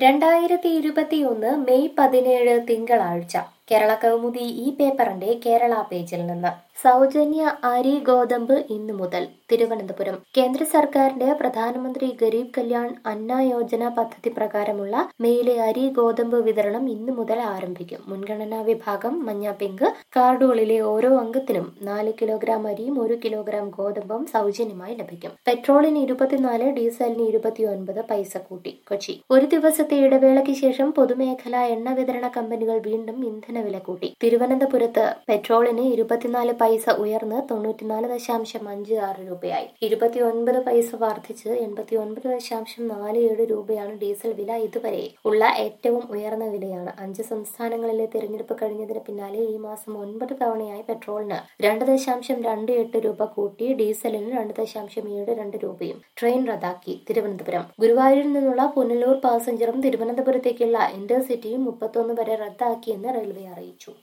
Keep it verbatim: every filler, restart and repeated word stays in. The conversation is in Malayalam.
രണ്ടായിരത്തി ഇരുപത്തിയൊന്ന് മെയ് പതിനേഴ് തിങ്കളാഴ്ച കേരള കൗമുദി ഈ പേപ്പറിന്റെ കേരള പേജിൽ നിന്ന് സൗജന്യ അരി ഗോതമ്പ് ഇന്നു മുതൽ തിരുവനന്തപുരം. കേന്ദ്ര സർക്കാരിന്റെ പ്രധാനമന്ത്രി ഗരീബ് കല്യാൺ അന്ന യോജന പദ്ധതി പ്രകാരമുള്ള മെയിലെ അരി ഗോതമ്പ് വിതരണം ഇന്നു മുതൽ ആരംഭിക്കും. മുൻഗണനാ വിഭാഗം മഞ്ഞ പിങ്ക് കാർഡുകളിലെ ഓരോ അംഗത്തിനും നാല് കിലോഗ്രാം അരിയും ഒരു കിലോഗ്രാം ഗോതമ്പും സൗജന്യമായി ലഭിക്കും. പെട്രോളിന് ഇരുപത്തിനാല്, ഡീസലിന് ഇരുപത്തിയൊൻപത് പൈസ കൂട്ടി. കൊച്ചി. ഒരു ദിവസത്തെ ഇടവേളയ്ക്ക് ശേഷം പൊതുമേഖലാ എണ്ണ വിതരണ കമ്പനികൾ വീണ്ടും ഇന്ധനവില കൂട്ടി. തിരുവനന്തപുരത്ത് പെട്രോളിന് ഇരുപത്തിനാല് പൈസ ഉയർന്ന് തൊണ്ണൂറ്റിനാല് ദശാംശം അഞ്ച് ആറ് രൂപയായി. ഇരുപത്തിയൊൻപത് പൈസ വർദ്ധിച്ച് എൺപത്തിയൊൻപത് ദശാംശം നാല് ഏഴ് രൂപയാണ് ഡീസൽ വില. ഇതുവരെ ഉള്ള ഏറ്റവും ഉയർന്ന വിലയാണ്. അഞ്ച് സംസ്ഥാനങ്ങളിലെ തെരഞ്ഞെടുപ്പ് കഴിഞ്ഞതിന് പിന്നാലെ ഈ മാസം ഒൻപത് തവണയായി പെട്രോളിന് രണ്ട് ദശാംശം രണ്ട് എട്ട് രൂപ കൂട്ടി. ഡീസലിന് രണ്ട് ദശാംശം ഏഴ് രണ്ട് രൂപയും. ട്രെയിൻ റദ്ദാക്കി. തിരുവനന്തപുരം. ഗുരുവായൂരിൽ നിന്നുള്ള പുനലൂർ പാസഞ്ചറും തിരുവനന്തപുരത്തേക്കുള്ള ഇന്റർസിറ്റിയും മുപ്പത്തൊന്ന് വരെ റദ്ദാക്കിയെന്ന് റെയിൽവേ അറിയിച്ചു.